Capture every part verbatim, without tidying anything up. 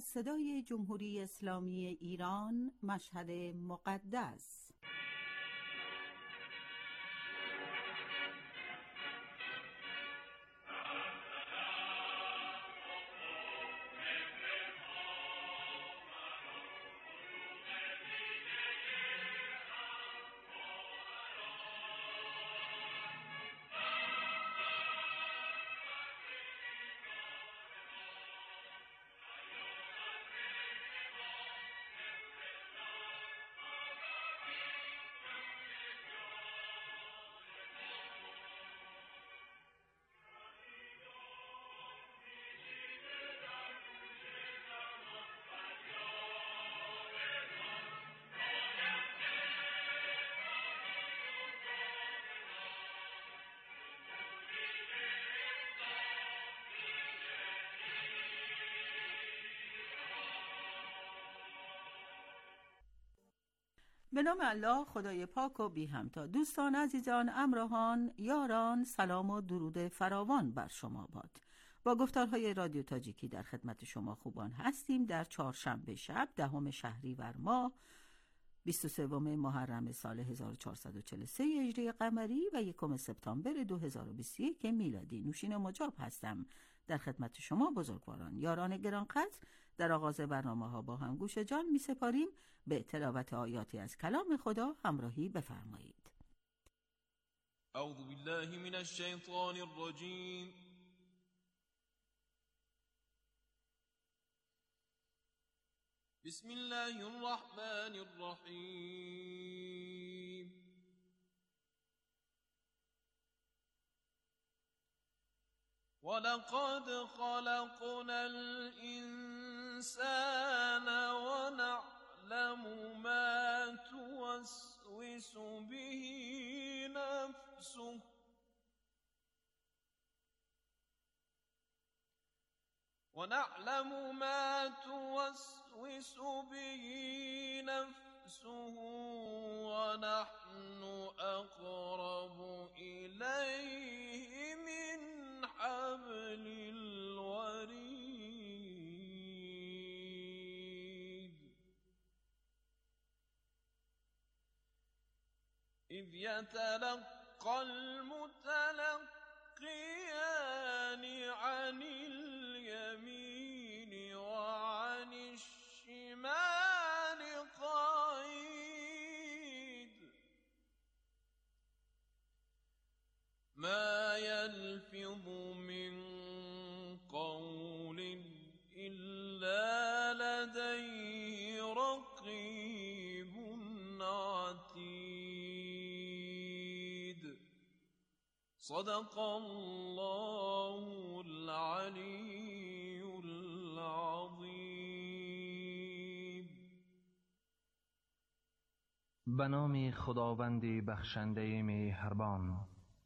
از صدای جمهوری اسلامی ایران، مشهد مقدس. به نام الله خدای پاک و بی همتا. دوستان عزیزان، همراهان، یاران، سلام و درود فراوان بر شما باد. با گفتارهای رادیو تاجیکی در خدمت شما خوبان هستیم. در چهارشنبه شب دهم شهریور ماه بیست و سوم محرم سال هزار و چهارصد و چهل و سه هجری قمری و یکم سپتامبر دو هزار و بیست و یک میلادی. نوشین مجاب هستم در خدمت شما بزرگواران، یاران گرانقدر. در آغاز برنامه ها با هم گوش جان می سپاریم به تلاوت آیاتی از کلام خدا. همراهی بفرمایید. اعوذ بالله من الشیطان الرجیم. بسم الله الرحمن الرحیم. ولقد خلقنا الإنسان ونعلم ما توسوس به نفسه ونعلم ما توسوس به نفسه ونحن أقرب إليه من حبل الوريد إذ يتلقى المتلقيان عن اليمين وعن الشمال قعيد ما يلفظ من قول إلا لديه رقيب عتيد. صدق الله العلي العظیم. به نام خداوند بخشنده مهربان.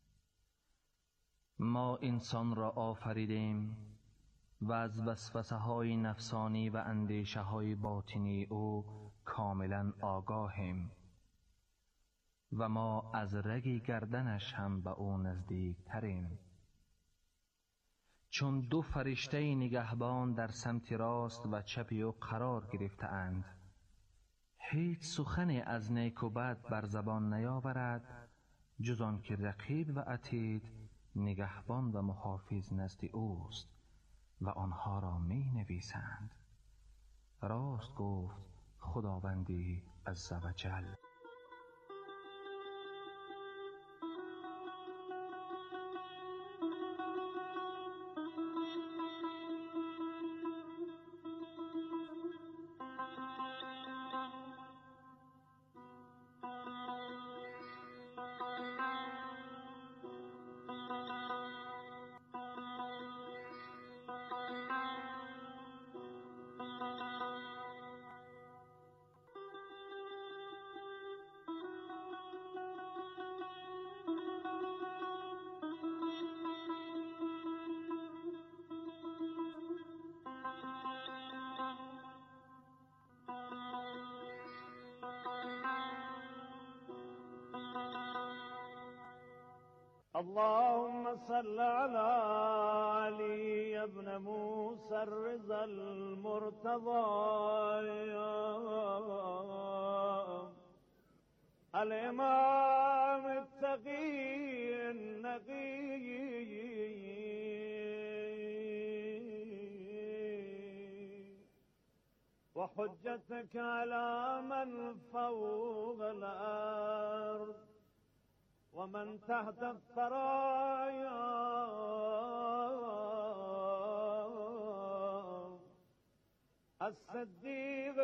ما انسان را آفریدیم و از وسوسه های نفسانی و اندیشه های باطنی او کاملا آگاهیم و ما از رگ گردنش هم به او نزدیک تریم. چون دو فرشته نگهبان در سمت راست و چپ او قرار گرفته اند، هیچ سخن از نیک و بد بر زبان نیاورد جز آن که رقیب و عتید نگهبان و محافظ نزد اوست و آنها را می نویسند. راست گفت خداوندی عزوجل. اللهم صل على علي ابن موسى الرضا المرتضى الإمام التقي النقي وحجتك على من فوق الأرض ومن تحت الثرايا الصديق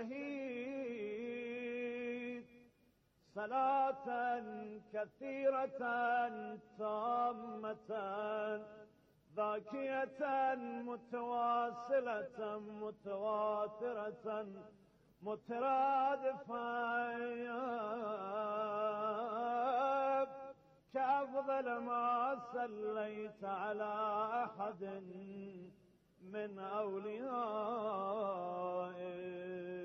الشهيد صلاة كثيرة تامة ذاكية متواصلة متواترة مترادفة كأفضل ما صليت على أحد من أوليائك.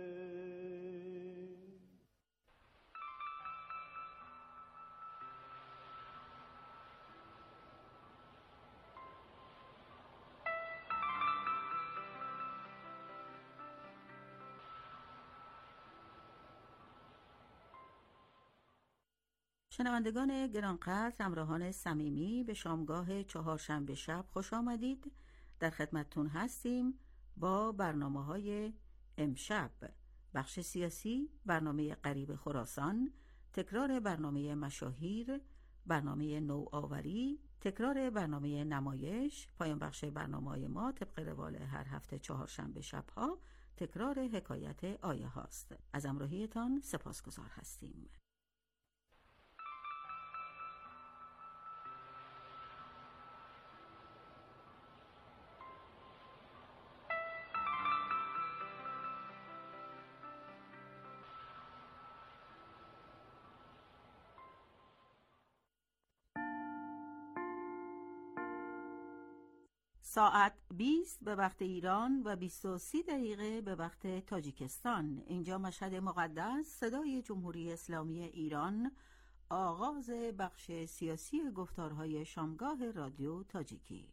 شنوندگان گرانقدر، همراهان صمیمی، به شامگاه چهارشنبه شب خوش آمدید. در خدمتتون هستیم با برنامه‌های امشب: بخش سیاسی، برنامه غریب خراسان، تکرار برنامه مشاهیر، برنامه نوآوری، تکرار برنامه نمایش، پایان بخش برنامه‌های ما طبق روال هر هفته چهارشنبه شب‌ها تکرار حکایت آیه هاست. از همراهیتان سپاسگزار هستیم. ساعت بیست به وقت ایران و بیست و سی دقیقه به وقت تاجیکستان. اینجا مشهد مقدس، صدای جمهوری اسلامی ایران. آغاز بخش سیاسی گفتارهای شامگاه رادیو تاجیکی.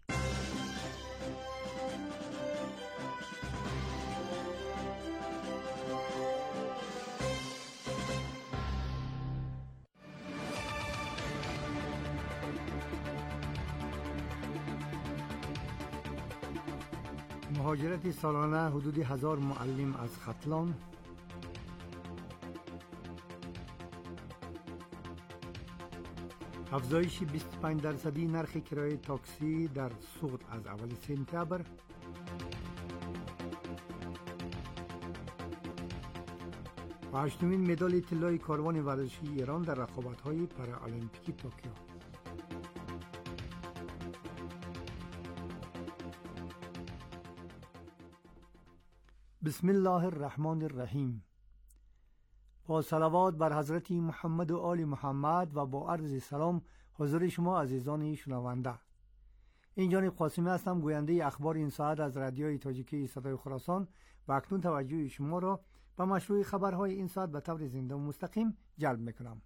مهاجرت سالانه حدود هزار معلم از ختلان، افزایش بیست و پنج درصدی نرخ کرایه تاکسی در سقوط از اول سپتامبر، و هشتمین مدال طلای کاروان ورزشی ایران در رقابت‌های پارالمپیک توکیو. بسم الله الرحمن الرحیم. با صلوات بر حضرت محمد و آل محمد و با عرض سلام حضور شما عزیزان شنونده. این جانب قاسمی هستم، گوینده اخبار این ساعت از رادیوی تاجیکی صدای خراسان، و اکنون توجه شما را به مشروع خبرهای این ساعت به طور زنده و مستقیم جلب میکنم.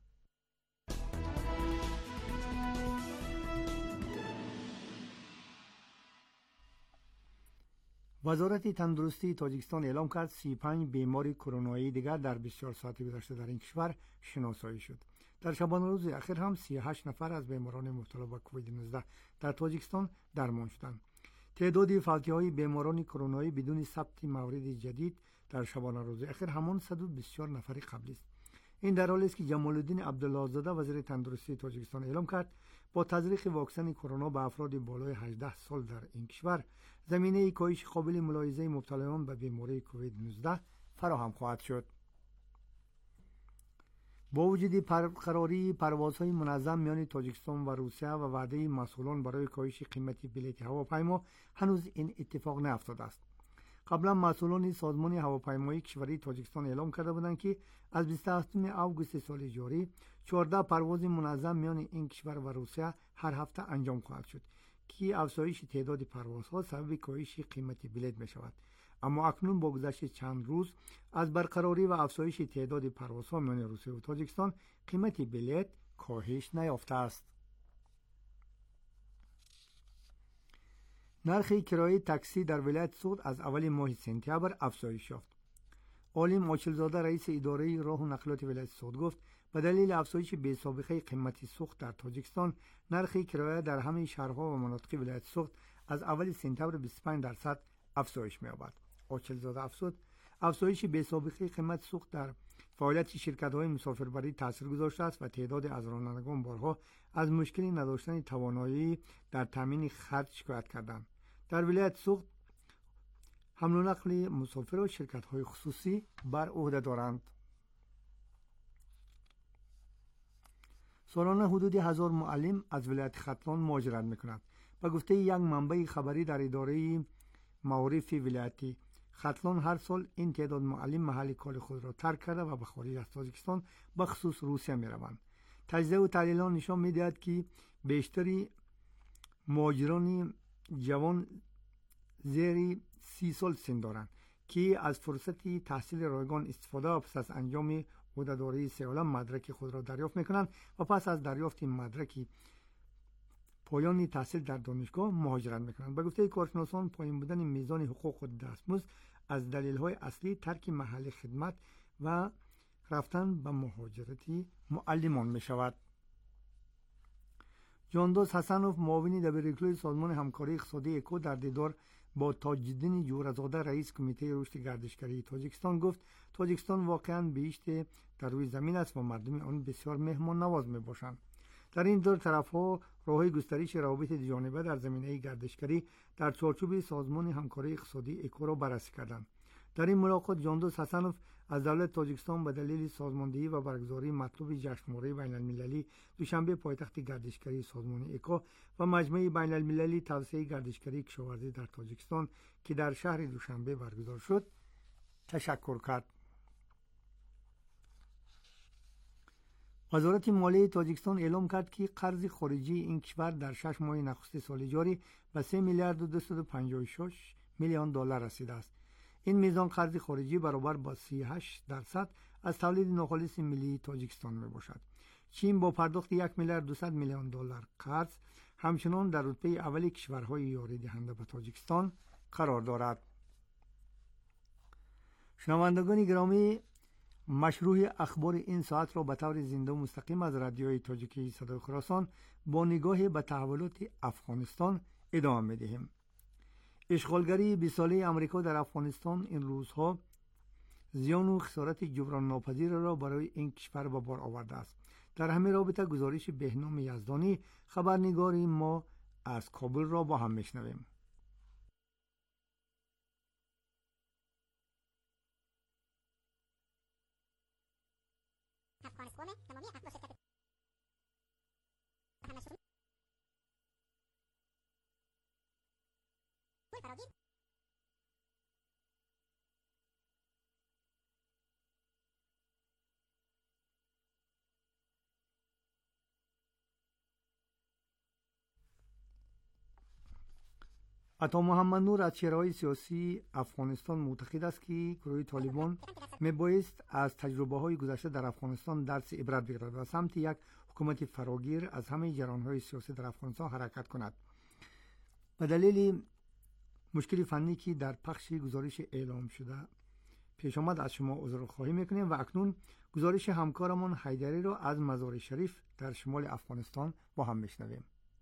وزارت تندرستی تاجیکستان اعلام کرد سی و پنج بیماری کرونایی دیگر در بیست و چهار ساعت گذشته در این کشور شناسایی شد. در شبانه روز اخیر هم سی و هشت نفر از بیماران مبتلا به کووید نوزده در تاجیکستان درمان شدند. تعداد فلکه‌های بیماران کرونایی بدون ثبت مورد جدید در شبانه روز اخیر همان صد و بیست و چهار نفر قبلی است. این در حالی است که جمال الدین عبدالله زاده وزیر تندرستی تاجیکستان اعلام کرد با تزریق واکسن کرونا به افراد بالای هجده سال در این کشور زمینه کاهش قابل ملاحظه مبتلایان به بیماری کووید نوزده فراهم خواهد شد. با وجود برقراری پروازهای منظم میان تاجیکستان و روسیه و وعده مسئولان برای کاهش قیمت بلیط هواپیما، هنوز این اتفاق نیفتاده است. قبلا مسئولان سازمان هواپیمایی کشوری تاجیکستان اعلام کرده بودند که از بیست و هفتم آگوست سال جاری چهارده پرواز منظم میان این کشور و روسیه هر هفته انجام خواهد شد که افزایش تعداد پروازها سبب کاهش قیمت بلیط می شود. اما اکنون با گذشت چند روز از برقراری و افزایش تعداد پروازها میان روسیه و تاجیکستان قیمت بلیط کاهش نیافته است. نرخ کرایه تاکسی در ولایت سوخت از اول ماه سپتامبر افزایش یافت. علی ماچلزاده رئیس اداره راه و نقلات ولایت سوخت گفت به دلیل افزایش بی‌سابقه قیمت سوخت در تاجیکستان نرخ کرایه در همه شهرها و مناطق ولایت سوخت از اول سپتامبر بیست و پنج درصد افزایش می‌یابد. ماچلزاده افزود افزایش بی‌سابقه قیمت سوخت در فعالیت شرکت‌های مسافربری تاثیر گذاشته است و تعداد از رانندگان بارها از مشکل نداشتن توانایی در تامین خرج شکایت کردند. در ولایت سوخت حمل و نقل مسافر و شرکت‌های خصوصی بر عهده دارند. سالانه حدود هزار معلم از ولایت ختلان مهاجرت می‌کنند. به گفته یک منبع خبری در اداره معارف ولایتی ختلان هر سال این تعداد معلم محل کار خود را ترک کرده و به خارج از تاجیکستان به خصوص روسیه می‌روند. تجزیه و تحلیلات نشان می‌دهد که بیشتری مهاجران جوان زیر سی سال سن دارند که از فرصت تحصیل رایگان استفاده و پس از انجام عهده‌داری سه ساله مدرک خود را دریافت می‌کنند و پس از دریافت مدرک پایان تحصیل در دانشگاه مهاجرت می‌کنند. به گفته کارشناسان پایین بودن میزان حقوق و دستمزد از دلایل اصلی ترک محل خدمت و رفتن به مهاجرتی معلمان می‌شود. جاندوز حسنوف معاون دبیرکلوی سازمان همکاری اقتصادی اکو در دیدار با تاج‌الدین جورزاده رئیس کمیته رشد گردشگری تاجیکستان گفت تاجیکستان واقعاً بهشت در روی زمین است و مردم آن بسیار مهمان نواز میباشند. در این دور طرف‌ها راه گسترش روابط دوجانبه در زمینه گردشگری در چارچوب سازمان همکاری اقتصادی اکو را بررسی کردند. در این ملاقات جاندوز حسنوف از دولت تاجیکستان به دلیل سازماندهی و برگزاری مطلوب جشنواره بین‌المللی دوشنبه پایتخت گردشگری سازمان اکو و مجمع بین‌المللی توسعه گردشگری کشاورزی در تاجیکستان که در شهر دوشنبه برگزار شد تشکر کرد. وزارت مالیه تاجیکستان اعلام کرد که قرض خارجی این کشور در شش ماه نخست سال جاری به سه میلیارد و دویست و پنجاه و شش میلیون دلار رسیده است. این میزان قرض خارجی برابر با سی و هشت درصد از تولید ناخالص ملی تاجیکستان می باشد. چین با پرداخت یک میلیارد و دویست میلیون دلار قرض همچنان در رتبه اول کشورهای یاری دهنده به تاجیکستان قرار دارد. شنوندگان گرامی، مشروع اخبار این ساعت را به طور زنده و مستقیم از رادیوی تاجیکی صدای خراسان با نگاه به تحولات افغانستان ادامه می‌دهیم. اشغالگری بیست ساله امریکا در افغانستان این روزها زیان و خسارت جبران ناپذیر را برای این کشور به بار آورده است. در همین رابطه گزارش بهنام یزدانی خبرنگار ما از کابل را با هم میشنویم. عطا محمد نور از چهره‌های سیاسی افغانستان معتقد است که گروه طالبان میبایست از تجربه‌های گذشته در افغانستان درس عبرت بگیرد و سمت یک حکومت فراگیر از همه جریان‌های سیاسی در افغانستان حرکت کند. به دلیل مشکلی فنی که در پخش گزارش اعلام شده پیش آمد از شما عذرخواهی میکنیم و اکنون گزارش همکارمان حیدری را از مزار شریف در شمال افغانستان با هم میشنویم.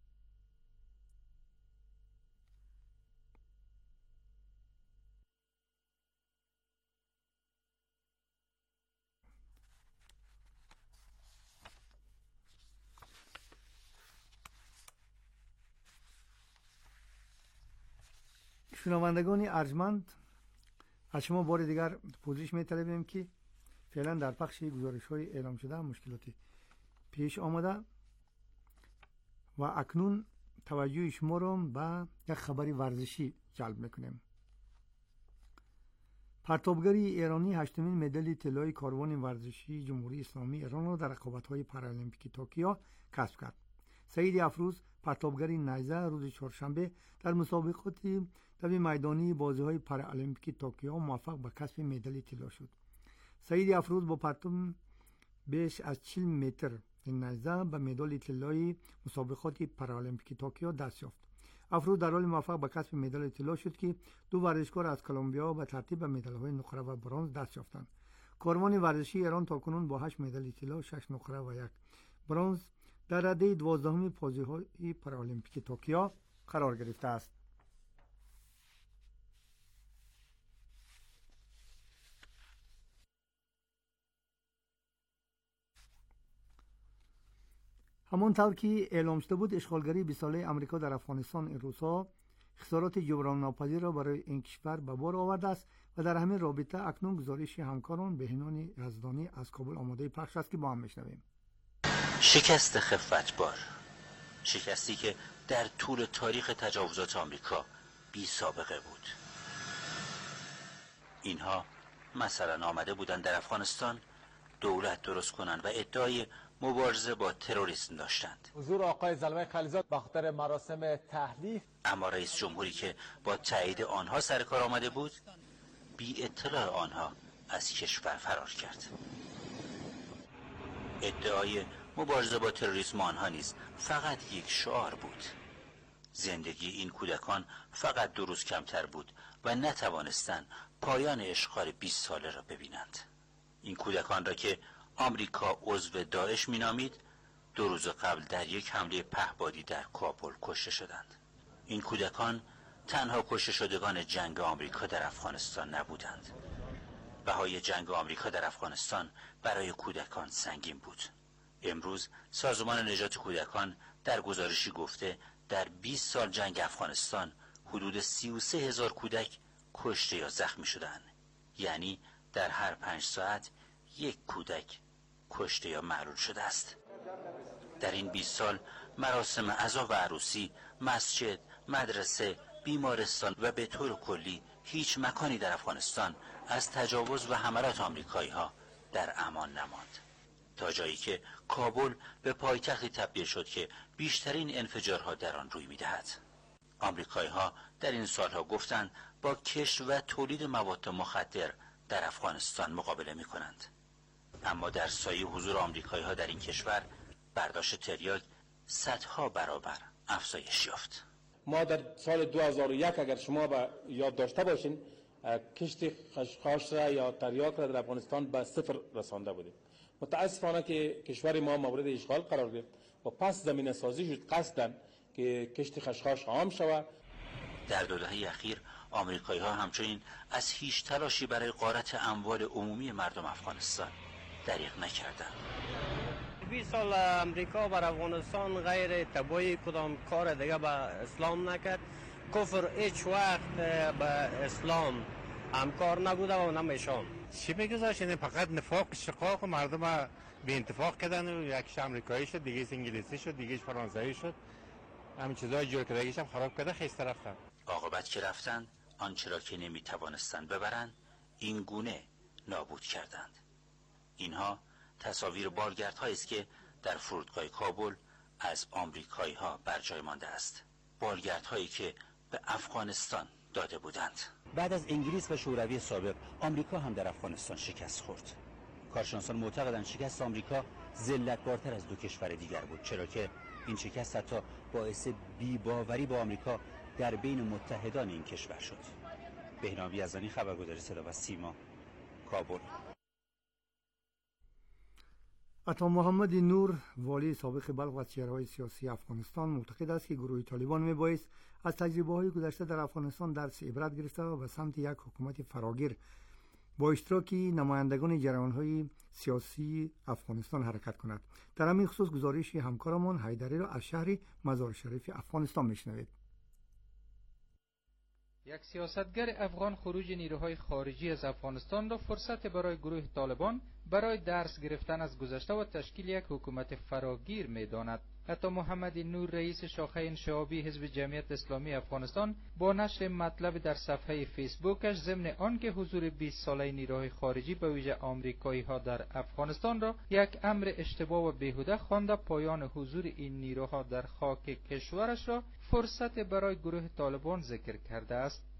شنوندگان ارجمند، از شما بار دیگر پوزش می‌طلبیم که فعلا در پخش گزارش‌های اعلام شده مشکلاتی پیش آمده و اکنون توجه شما را به یک خبر ورزشی جلب می‌کنیم. پرتابگری ایرانی هشتمین مدال طلای کاروان ورزشی جمهوری اسلامی ایران را در رقابت‌های پارالمپیک توکیو کسب کرد. سعید افروز پرتابگر نیزه روز چهارشنبه در مسابقات دوی میدانی بازی‌های پارالمپیک توکیو موفق به کسب مدال طلا شد. سعید افروز با پرتاب بیش از چهل متر نیزه به مدال طلای مسابقات پارالمپیک توکیو دست یافت. افروز در حال موفق به کسب مدال طلا شد که دو ورزشکار از کلمبیا به ترتیب مدال‌های نقره و برنز دست یافتند. کاروان ورزشی ایران تاکنون با هشت مدال طلا، شش نقره و یک برنز در رده دوازدهمین بازی‌های پارالمپیک توکیو قرار گرفته است. همانطور که اعلام شده بود، اشغالگری بیست ساله امریکا در افغانستان این روزها خسارات جبران ناپذیر را برای این کشور به بار آورده است و در همین رابطه اکنون گزارش همکاران بهنام یزدانی از کابل آماده پخش است که با هم میشنویم. شکست خفتبار، شکستی که در طول تاریخ تجاوزات آمریکا بی سابقه بود. اینها مثلا آمده بودند در افغانستان دولت درست کنند و ادعای مبارزه با تروریسم داشتند. حضور آقای زلمه خلیزاد به خاطر مراسم تحلیف، اما رئیس جمهوری که با تایید آنها سر کار آمده بود بی اطلاع آنها از کشور فرار کرد. ادعای مبارزه با تروریسم آنها نیز فقط یک شعار بود. زندگی این کودکان فقط دو روز کمتر بود و نتوانستند پایان اشغال بیست ساله را ببینند. این کودکان را که آمریکا عضو داعش مینامید دو روز قبل در یک حمله پهپادی در کابل کشته شدند. این کودکان تنها کشته شدگان جنگ آمریکا در افغانستان نبودند. بهای جنگ آمریکا در افغانستان برای کودکان سنگین بود. امروز سازمان نجات کودکان در گزارشی گفته در بیست سال جنگ افغانستان حدود سی و سه هزار کودک کشته یا زخمی شدند. یعنی در هر پنج ساعت یک کودک کشته یا معلول شده است. در این بیست سال مراسم عزا و عروسی، مسجد، مدرسه، بیمارستان و به طور کلی هیچ مکانی در افغانستان از تجاوز و حملات آمریکایی ها در امان نماند. تا جایی که کابل به پایتختی تبدیل شد که بیشترین انفجارها در آن روی می‌دهد. آمریکایی ها در این سالها گفتند با کشت و تولید مواد مخدر در افغانستان مقابله می‌کنند. اما در سایه حضور آمریکایی ها در این کشور برداشت تریاک صدها برابر افزایش یافت. ما در سال دو هزار و یک اگر شما به یاد داشته باشین کشت خشخاش را یا تریاک را در افغانستان به صفر رسانده بودیم. متاسفانه که کشور ما مورد اشغال قرار گرفت و پس زمینه سازی شد قصداً که کشت خشخاش عام شود. در دو دهه اخیر آمریکایی ها همچنین از هیچ تلاشی برای غارت اموال عمومی مردم افغانستان دریغ نکردند. بیست سال امریکا بر افغانستان غیر تبایی کدام کار دیگه به اسلام نکرد. کفر هیچ وقت به اسلام همکار نبوده و نمیشون. چی بگذاشت؟ این فقط نفاق شقاق و مردم به اتفاق کردن و یکیش امریکایی شد، دیگه‌اش انگلیسی شد، دیگه‌اش فرانسوی شد. همین چیزای جور که دیگه‌اش هم خراب کرده خسته رفتن. عاقبت که رفتند آنچه را که نمیتوانستند ببرند این گونه نابود کردند. اینها تصاویر بالگردهایی است که در فرودگاه کابل از آمریکایی ها بر جای مانده است. بالگردهایی که به افغانستان داده بودند. بعد از انگلیس و شوروی سابق آمریکا هم در افغانستان شکست خورد. کارشناسان معتقدند شکست آمریکا ذلت‌بارتر از دو کشور دیگر بود، چرا که این شکست حتی باعث بی‌باوری با آمریکا در بین متحدان این کشور شد. بهنام یزدانی، خبرگزاری صدا و سیما، کابل. عطا محمد نور، والی سابق بلخ و چهره‌های سیاسی افغانستان، معتقد است که گروه طالبان میبایست از تجربه‌های گذشته در افغانستان درس عبرت گرفته و به سمت یک حکومت فراگیر با اشتراک نمایندگان جریان‌های سیاسی افغانستان حرکت کند. در همین خصوص گزارش همکارمان حیدری را از شهر مزار شریف افغانستان میشنوید. یک سیاستگر افغان خروج نیروهای خارجی از افغانستان را فرصت برای گروه طالبان برای درس گرفتن از گذشته و تشکیل یک حکومت فراگیر می‌داند. عطا محمد نور، رئیس شاخه انشعابی حزب جمعیت اسلامی افغانستان، با نشر مطلب در صفحه فیسبوکش ضمن آنکه حضور بیست ساله نیروهای خارجی به ویژه آمریکایی‌ها در افغانستان را یک امر اشتباه و بیهوده خوانده، پایان حضور این نیروها در خاک کشورش را فرصت برای گروه طالبان ذکر کرده است.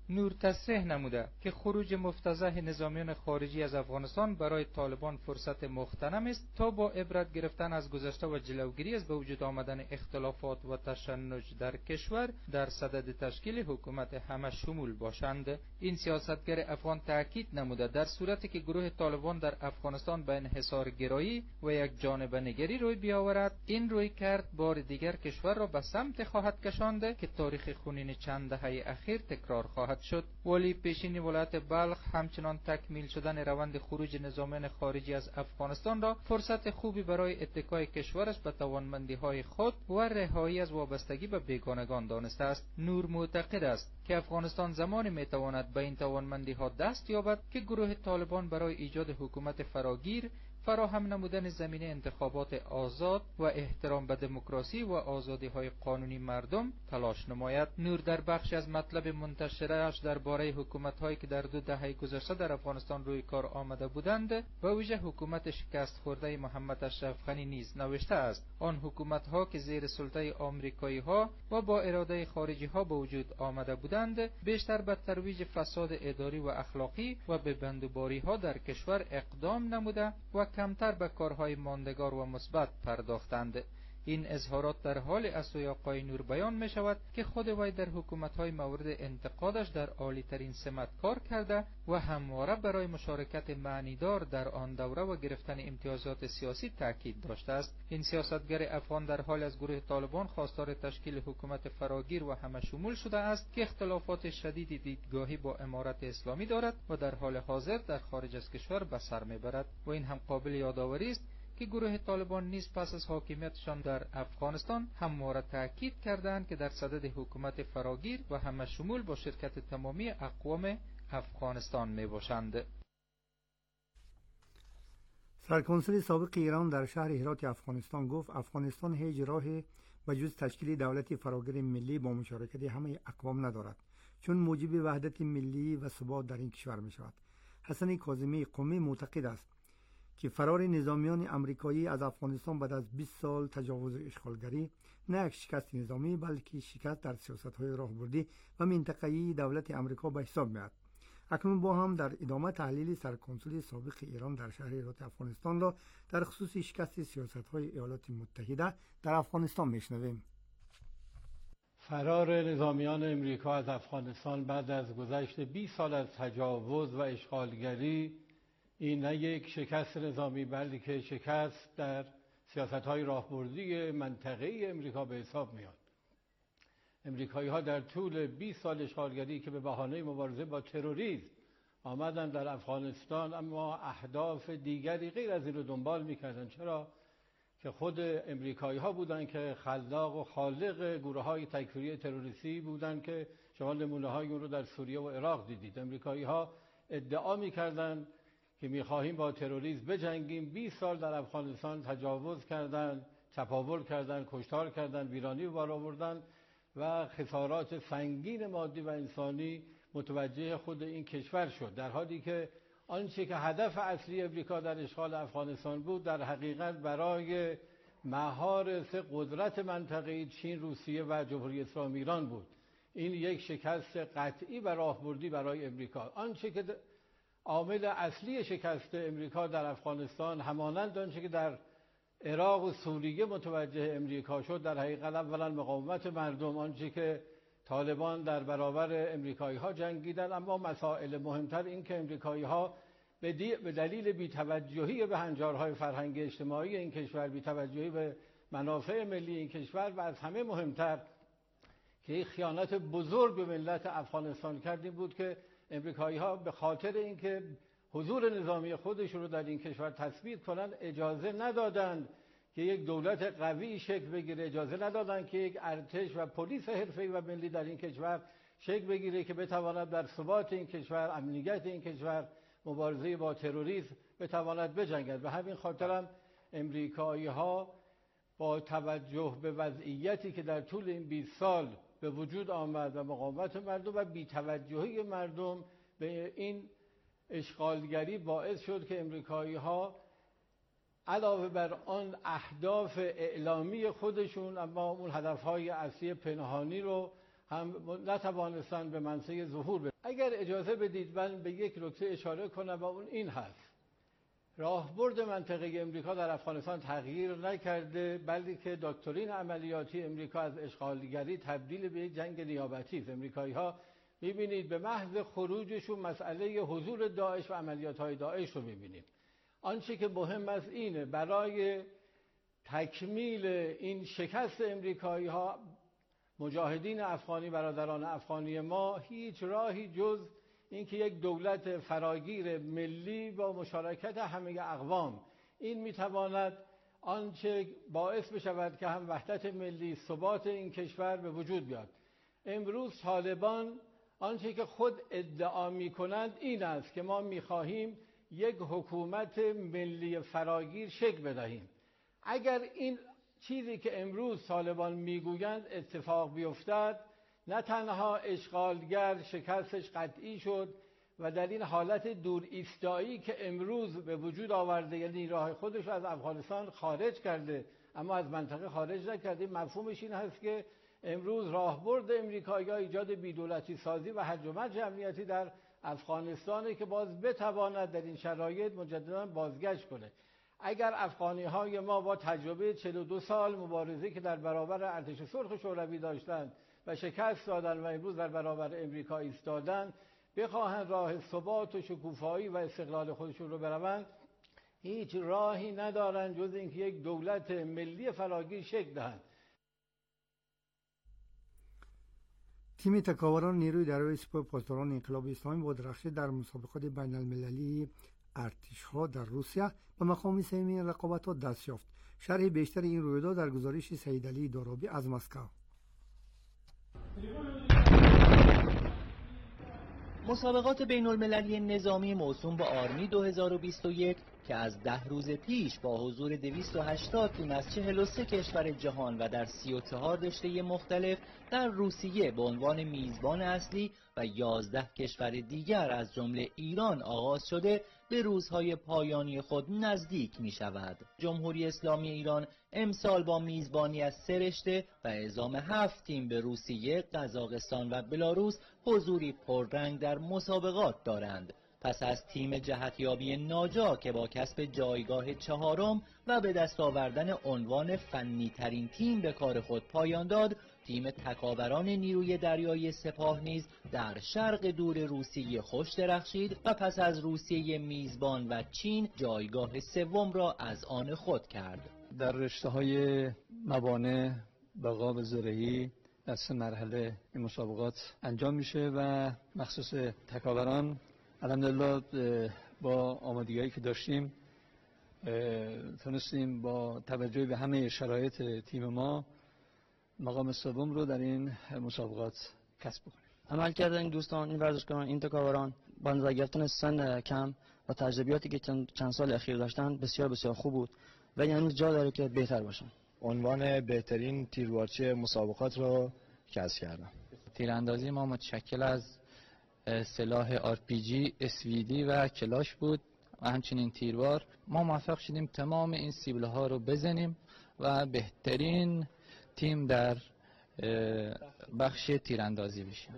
نور تصریح نموده که خروج مفتضح نظامیان خارجی از افغانستان برای طالبان فرصت مغتنم است تا با عبرت گرفتن از گذشته و جلوگیری از به وجود آمدن اختلافات و تشنج در کشور در صدد تشکیل حکومت همه شمول باشند. این سیاستگر افغان تاکید نموده در صورتی که گروه طالبان در افغانستان به انحصار گرایی و یک جانبه نگری روی بیاورد، این روی کرد بار دیگر کشور را به سمت خواهد کشانده که تاریخ خونین چند دهه اخیر تکرار خواهد شد. ولی پیشین ولایت بلخ همچنان تکمیل شدن روند خروج نظامیان خارجی از افغانستان را فرصت خوبی برای اتکای کشورش به توانمندی‌های خود و رهایی از وابستگی به بیگانگان دانسته است. نور معتقد است که افغانستان زمانی میتواند به این توانمندی‌ها دست یابد که گروه طالبان برای ایجاد حکومت فراگیر، فراهم نمودن زمینه انتخابات آزاد و احترام به دموکراسی و آزادی‌های قانونی مردم تلاش نماید. نور در بخشی از مطلب منتشره‌اش درباره حکومت‌هایی که در دو دهه گذشته در افغانستان روی کار آمده بودند، به ویژه حکومت شکست خورده محمد اشرف غنی نیز نوشته است: آن حکومت‌ها که زیر سلطه آمریکایی‌ها و با اراده خارجی‌ها به وجود آمده بودند، بیشتر به ترویج فساد اداری و اخلاقی و به بندوباری‌ها در کشور اقدام نموده و کمتر به کارهای ماندگار و مثبت پرداختند. این اظهارات در حال از سوی آقای نور بیان می شود که خود وی در حکومت‌های مورد انتقادش در عالی‌ترین سمت کار کرده و همواره برای مشارکت معنیدار در آن دوره و گرفتن امتیازات سیاسی تاکید داشته است. این سیاستگر افغان در حال از گروه طالبان خواستار تشکیل حکومت فراگیر و همه شمول شده است که اختلافات شدید دیدگاهی با امارت اسلامی دارد و در حال حاضر در خارج از کشور به سر میبرد. و این هم قابل یادآوری است که گروه طالبان نیز پس از حاکمیتشان در افغانستان همواره تاکید کردند که در صدد حکومت فراگیر و همه شمول با شرکت تمامی اقوام افغانستان می باشند. سرکنسول سابق ایران در شهر هرات افغانستان گفت افغانستان هیچ راهی به جز تشکیل دولتی فراگیر ملی با مشارکت همه اقوام ندارد، چون موجب وحدت ملی و ثبات در این کشور می شود. حسن کاظمی قمی معتقد است که فرار نظامیان امریکایی از افغانستان بعد از بیست سال تجاوز و اشغالگری نه یک شکست نظامی بلکه شکست در سیاست‌های راهبردی و منطقه‌ای دولت امریکا به حساب می‌آید. اکنون با هم در ادامه تحلیل سرکنسول سابق ایران در شهر هرات افغانستان را در خصوص شکست سیاست‌های ایالات متحده در افغانستان میشنویم. فرار نظامیان امریکا از افغانستان بعد از گذشت بیست سال از تجاوز و اشغالگری این نه یک شکست نظامی بلکه شکست در سیاست‌های راهبردی منطقه‌ای امریکا به حساب میاد. امریکایی‌ها در طول بیست سال اشغالگری که به بهانه مبارزه با تروریسم آمدن در افغانستان، اما اهداف دیگری غیر از این رو دنبال می‌کردن. چرا؟ که خود امریکایی‌ها بودن که خلاق و خالق گروه‌های تکفیری تروریستی بودن که شما نمونه‌های اون رو در سوریه و عراق دیدید. امریکایی‌ها ادعا می‌کردند که می‌خواهیم با تروریسم بجنگیم. بیست سال در افغانستان تجاوز کردند، چپاول کردند، کشتار کردند، ویرانی به بار آوردند و خسارات سنگین مادی و انسانی متوجه خود این کشور شد، در حالی که آنچه که هدف اصلی امریکا در اشغال افغانستان بود در حقیقت برای مهار سه قدرت منطقه‌ای چین، روسیه و جمهوری اسلامی ایران بود. این یک شکست قطعی و راهبردی برای امریکا. آنچه که عامل اصلی شکست امریکا در افغانستان همانند آنچه که در عراق و سوریه متوجه امریکا شد در حقیقت اولا مقاومت مردم، آنچه که طالبان در برابر امریکایی ها جنگیدن، اما مسائل مهمتر این که امریکایی ها به دلیل بی‌توجهی به هنجارهای فرهنگی اجتماعی این کشور، بی‌توجهی به منافع ملی این کشور و از همه مهمتر که یک خیانت بزرگ به ملت افغانستان کردیم بود که امریکایی ها به خاطر اینکه حضور نظامی خودشون رو در این کشور تثبیت کنن اجازه ندادند که یک دولت قوی شکل بگیره، اجازه ندادند که یک ارتش و پلیس حرفه‌ای و ملی در این کشور شکل بگیره که بتواند در ثبات این کشور، امنیت این کشور، مبارزه با تروریسم بتواند بجنگد. به همین خاطر هم امریکایی ها با توجه به وضعیتی که در طول این بیست سال به وجود آمد و مقاومت مردم و بی‌توجهی مردم به این اشغالگری باعث شد که امریکایی ها علاوه بر آن اهداف اعلامی خودشون اما اون هدفهای اصلی پنهانی رو هم نتوانستند به منصه ظهور برسونند. اگر اجازه بدید من به یک نکته اشاره کنم و اون این هست: راهبرد منطقه امریکا در افغانستان تغییر نکرده، بلکه دکترین عملیاتی امریکا از اشغالگری تبدیل به یک جنگ نیابتی است. امریکایی‌ها می‌بینید به محض خروجشون مسئله حضور داعش و عملیات‌های داعش رو می‌بینید. آنچه که مهم است اینه برای تکمیل این شکست امریکایی‌ها، مجاهدین افغانی، برادران افغانی ما، هیچ راهی جز اینکه یک دولت فراگیر ملی با مشارکت همه اقوام، این میتواند آنچه باعث بشود که هم وحدت ملی، ثبات این کشور به وجود بیاد. امروز طالبان آنچه که خود ادعا میکنند این است که ما میخواهیم یک حکومت ملی فراگیر شکل بدهیم. اگر این چیزی که امروز طالبان میگویند اتفاق بیفتد، نه تنها اشغالگر شکستش قطعی شد و در این حالت دور ایستایی که امروز به وجود آورده، یعنی راه خودش از افغانستان خارج کرده اما از منطقه خارج نکرده، مفهومش این هست که امروز راهبرد امریکایی‌ها ایجاد بی‌دولتی سازی و هرج و مرج امنیتی در افغانستانه که باز بتواند در این شرایط مجددا بازگشت کنه. اگر افغانی‌های ما با تجربه چهل و دو سال مبارزه که در برابر ارتش سرخ شوروی داشتند و شکست دادن و امروز در برابر امریکا ایستادن، بخواهند راه ثبات و شکوفایی و استقلال خودشون رو بروند، هیچ راهی ندارند جز اینکه یک دولت ملی فراگیر شکل دهند. تیم تکاوران نیروی دریایی سپاه پاسداران انقلاب اسلامی با درخشش در مسابقات بین المللی ارتش‌ها در روسیه به مقام سومین رقابت‌ها دست یافت. شرح بیشتر این رویداد در گزارش سعید علی دارابی از مسکو. مسابقات بین المللی نظامی موسوم به آرمی دو هزار و بیست و یک که از ده روز پیش با حضور دویست و هشتاد تیم از چهل و سه کشور جهان و در سی و چهار رشته مختلف در روسیه به عنوان میزبان اصلی و یازده کشور دیگر از جمله ایران آغاز شده، به روزهای پایانی خود نزدیک می شود. جمهوری اسلامی ایران امسال با میزبانی از سه رشته و اعزام هفت تیم به روسیه، قزاقستان و بلاروس حضوری پررنگ در مسابقات دارند. پس از تیم جهتیابی ناجا که با کسب جایگاه چهارم و به دست آوردن عنوان فنی ترین تیم به کار خود پایان داد، تیم تکاوران نیروی دریایی سپاه نیز در شرق دور روسیه خوش درخشید و پس از روسیه میزبان و چین جایگاه سوم را از آن خود کرد. در رشته‌های موانع، بقا و زرعی در سه مرحله این مسابقات انجام میشه و مخصوص تکاوران الحمدلله با آمادگی‌هایی که داشتیم تونستیم با توجه به همه شرایط تیم ما مقام سوم رو در این مسابقات کسب کنیم. عمل کردن این دوستان، این ورزشکاران، این تکاوران با نظر گرفتن سن کم و تجربیاتی که چند, چند سال اخیر داشتن بسیار بسیار خوب بود و هنوز جا داره که بهتر باشن. عنوان بهترین تیربارچی مسابقات رو کسب کردم. تیراندازی ما متشکل از سلاح آر پی جی، اس وی دی و کلاش بود و همچنین تیربار. ما موفق شدیم تمام این سیبله ها رو بزنیم و بهترین تیم در بخش تیراندازی بشیم.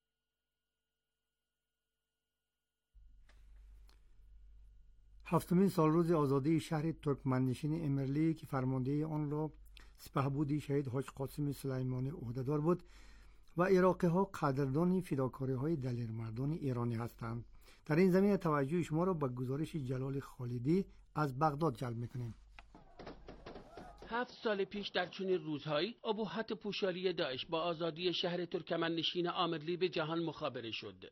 هفتمین سالروز آزادی شهر ترکمننشین امرلی که فرمانده آن را سپهبد شهید حاج قاسم سلیمانی عهدهدار بود و عراقی ها قدردان فداکاری های دلیرمردان ایرانی هستند. در این زمینه توجه شما را به گزارش جلال خالدی از بغداد جلب میکنیم. هفت سال پیش در چنین روزهایی ابهت پوشالی داعش با آزادی شهر ترکمننشین آمرلی به جهان مخابره شد.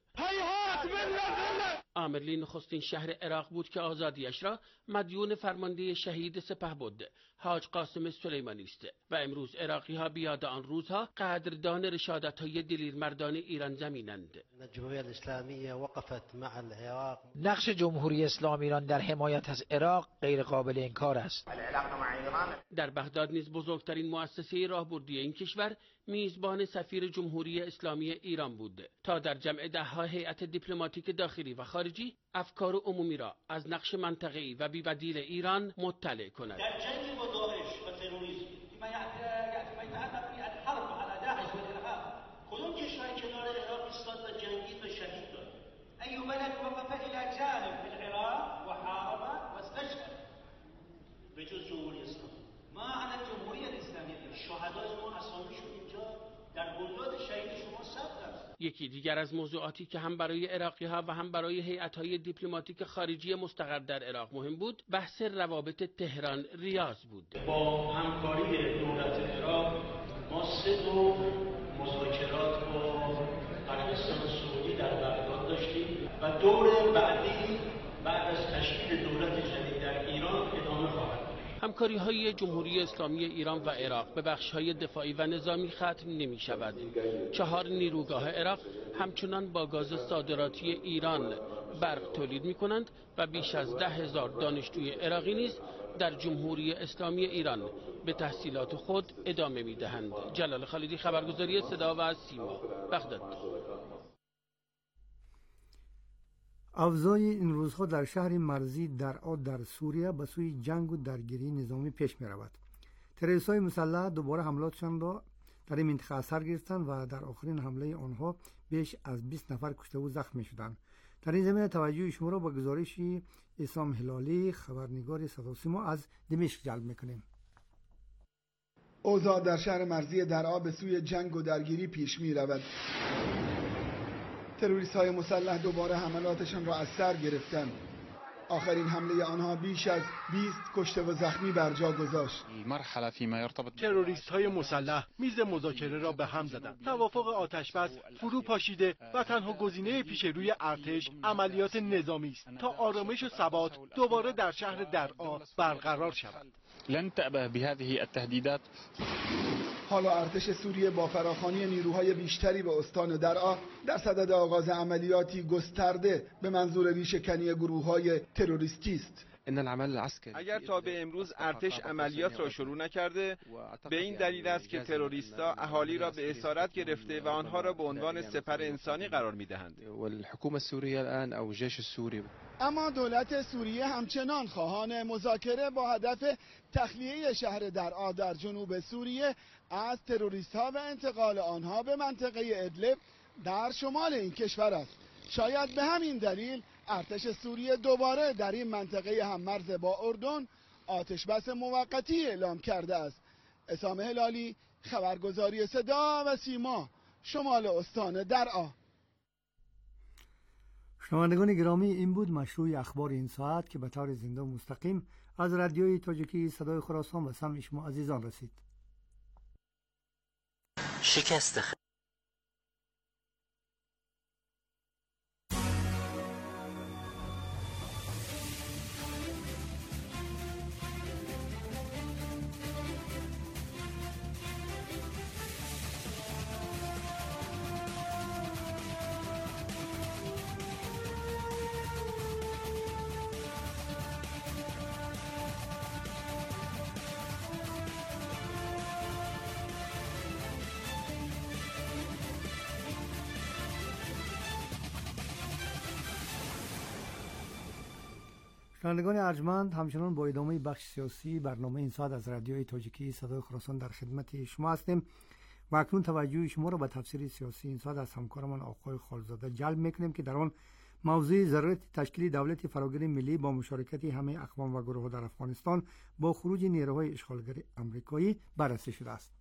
آمرلی نخستین شهر عراق بود که آزادیش را مدیون فرمانده شهید سپهبد حاج قاسم سلیمانی است و امروز عراقی ها بیاد آن روزها قدردان رشادت های دلیرمردان ایران زمینند. الجمهوری الاسلامی وقفت مع العراق. نقش جمهوری اسلامی ایران در حمایت از عراق غیر قابل انکار است. در بغداد نیز بزرگترین مؤسسه راهبردی این کشور میزبان سفیر جمهوری اسلامی ایران بود تا در جمع دهها هیئت دیپلماتیک داخلی و خارجی افکار عمومی را از نقش منطقه‌ای و بی‌بدیل ایران مطلع کند. در جنگ با داعش و تروریسم که یتعلق به الحرب علی داعش و الارهاب، کدام کشور کنار عراق ایستاد و جنگید و شهید جانب في العراق وحارب واستشهد بجز جمهوری اسلامی. ما علی جمهوری اسلامی شهدای ما اسامیشون اینجا در بنیاد شهید شما ثبت است. یکی دیگر از موضوعاتی که هم برای عراقی‌ها و هم برای هیئت‌های دیپلماتیک خارجی مستقر در عراق مهم بود، بحث روابط تهران ریاض بود. با همکاری دولت عراق ما سه دور مذاکرات با عربستان سعودی در بغداد داشتیم و دور بعدی بعد از تشکیل دولت جدید در ایران ادامه خواهد داشت. همکاری‌های جمهوری اسلامی ایران و عراق به بخش‌های دفاعی و نظامی ختم نمی‌شود. چهار نیروگاه عراق همچنان با گاز صادراتی ایران برق تولید می‌کنند و بیش از ده هزار دانشجوی عراقی نیز در جمهوری اسلامی ایران به تحصیلات خود ادامه می‌دهند. جلال خالدی، خبرگزاری صدا و سیما، بغداد. افزای این روزها در شهر مرزی درعا در سوریه به سوی جنگ و درگیری نظامی پیش می رود. تروریست‌های مسلح دوباره حملاتشان را در این منطقه اثر گرفتند و در آخرین حمله آنها بیش از بیست نفر کشته و زخمی شدند. در این زمینه توجه شما را با گزارش اسام هلالی، خبرنگار صدا و سیما از دمشق جلب می‌کنیم. اوضاع در شهر مرزی درعا به سوی جنگ و درگیری پیش می رود. تروریست های مسلح دوباره حملاتشان را از سر گرفتند. آخرین حمله آنها بیش از بیست کشته و زخمی بر جا گذاشت. تروریست های مسلح میز مذاکره را به هم زدند. توافق آتشبس فرو پاشیده و تنها گزینه پیش روی ارتش عملیات نظامی است تا آرامش و ثبات دوباره در شهر درعا برقرار شود. لن تأبه بهذه التهديدات. حالا ارتش سوریه با فراخوانی نیروهای بیشتری به استان درعا در صدد آغاز عملیاتی گسترده به منظور ریشه‌کنی گروه‌های تروریستی است. اگر تا به امروز ارتش عملیات را شروع نکرده، به این دلیل است که تروریست‌ها اهالی را به اسارت گرفته و آنها را به عنوان سپر انسانی قرار می‌دهند. اما دولت سوریه همچنان خواهان مذاکره با هدف تخلیه شهر درعا در جنوب سوریه از تروریست‌ها و انتقال آنها به منطقه ادلب در شمال این کشور است. شاید به همین دلیل ارتش سوریه دوباره در این منطقه هممرز با اردن آتش بس موقتی اعلام کرده است. اسام هلالی، خبرگزاری صدا و سیما، شمال استان درعا. شنوندگان گرامی، این بود مشروع اخبار این ساعت که به طور زنده و مستقیم از رادیوی تاجیکی صدای خراسان به سمع شما عزیزان رسید. شکست خ... شنوندگان ارجمند، همچنان با ادامه بخش سیاسی برنامه این ساعت از رادیوی تاجیکی صدای خراسان در خدمت شما هستیم و اکنون توجه شما را به تفسیر سیاسی این ساعت از همکارمان آقای خالزاده جلب میکنیم که در آن موضوع ضرورت تشکیل دولت فراگیر ملی با مشارکت همه اقوام و گروه‌ها در افغانستان با خروج نیروهای اشغالگری آمریکایی بررسی شده است.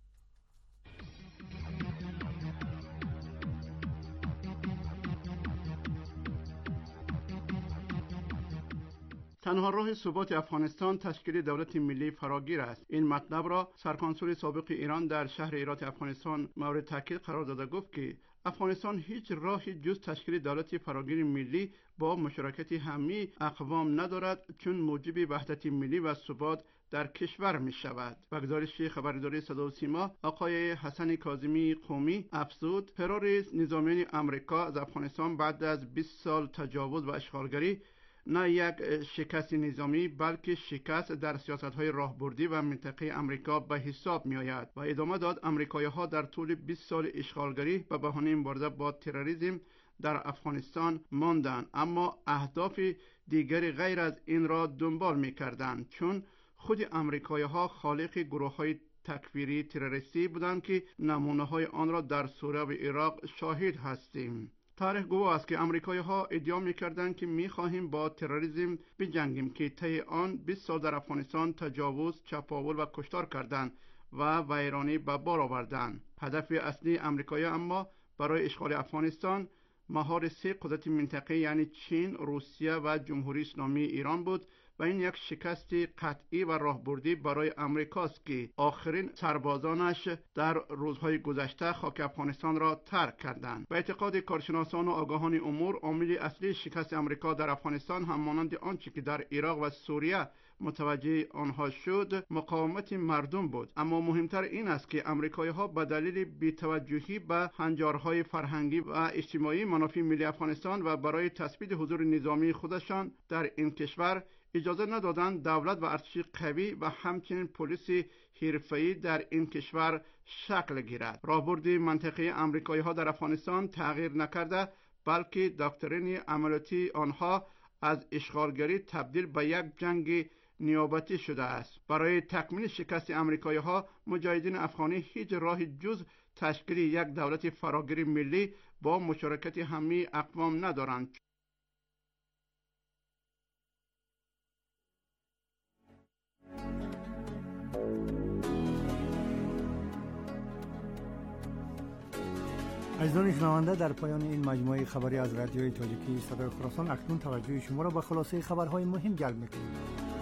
تنها راه ثبات افغانستان تشکیل دولت ملی فراگیر است. این مطلب را سرکنسول سابق ایران در شهر هرات افغانستان مورد تاکید قرار داده گفت که افغانستان هیچ راهی جز تشکیل دولت فراگیر ملی با مشارکت همه اقوام ندارد، چون موجب وحدت ملی و ثبات در کشور می شود. و گزارش خبرگزاری صدا و سیما آقای حسن کاظمی قومی افزود فرار نظامیان آمریکا از افغانستان بعد از بیست سال تجاوز و اشغالگری نه یک شکست نظامی بلکه شکست در سیاست‌های راهبردی و منطقه آمریکا به حساب می‌آید و ادامه داد آمریکایی‌ها در طول بیست سال اشغالگری به بهانه مبارزه با تروریسم در افغانستان ماندند، اما اهداف دیگری غیر از این را دنبال می‌کردند، چون خود آمریکایی‌ها خالق گروه‌های تکفیری تروریستی بودند که نمونه‌های آن را در سوریه و عراق شاهد هستیم. تاریخ گواه است که آمریکایی ها ادعا می‌کردند که می‌خواهیم با تروریسم بجنگیم که طی آن بیست سال در افغانستان تجاوز، چپاول و کشتار کردند و ویرانی به بار آوردند. هدف اصلی آمریکایی اما برای اشغال افغانستان مهار سه قدرت منطقه یعنی چین، روسیه و جمهوری اسلامی ایران بود و این یک شکست قطعی و راهبردی برای امریکاست که آخرین سربازانش در روزهای گذشته خاک افغانستان را ترک کردند. به اعتقاد کارشناسان و آگاهان امور، عامل اصلی شکست امریکا در افغانستان هم مانند آنچه که در عراق و سوریه متوجه آنها شد، مقاومت مردم بود. اما مهمتر این است که امریکایی ها به دلیل بی‌توجهی به هنجارهای فرهنگی و اجتماعی منافع ملی افغانستان و برای تثبیت حضور نظامی خودشان در این کشور اجازه ندادند دولت و ارتش قوی و همچنین پلیس حرفه‌ای در این کشور شکل گیرد. راهبرد منطقه امریکایی ها در افغانستان تغییر نکرده، بلکه دکترین عملیاتی آنها از اشغالگری تبدیل به یک جنگ نیابتی شده است. برای تکمیل شکست امریکایی ها، مجاهدین افغانی هیچ راه جز تشکیل یک دولت فراگیر ملی با مشارکت همه اقوام ندارند. عزیزان شنونده، در پایان این مجموعه خبری از رادیوی تاجیکی صدای خراسان اکنون توجه شما را به خلاصه خبرهای مهم جلب می‌کنیم.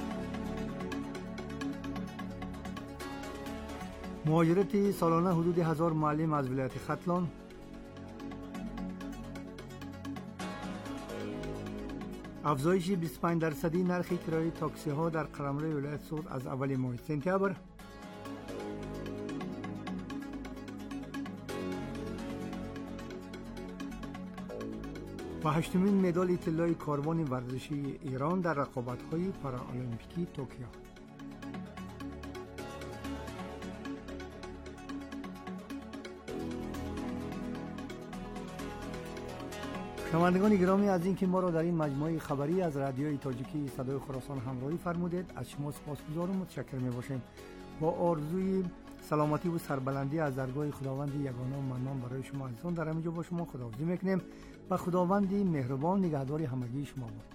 مهاجرت سالانه حدود هزار معلم از ولایت ختلان، افزایش بیست و پنج درصدی نرخ کرایه تاکسی ها در قلمرو ولایت سوات از اول ماه سپتامبر، و هشتمین مدال طلای کاروان ورزشی ایران در رقابت‌های پارالمپیکی توکیو. شنوندگان گرامی، از اینکه ما را در این مجموعه خبری از رادیوی تاجیکی صدای خراسان همراهی فرمودید، از شما سپاسگزارم و متشکر می‌باشیم. با آرزوی سلامتی و سربلندی از درگاه خداوند یگانه و منان برای شما عزیزان در همینجا با شما خداحافظی میکنیم و خداوند مهربان نگهداری همگی شما باد.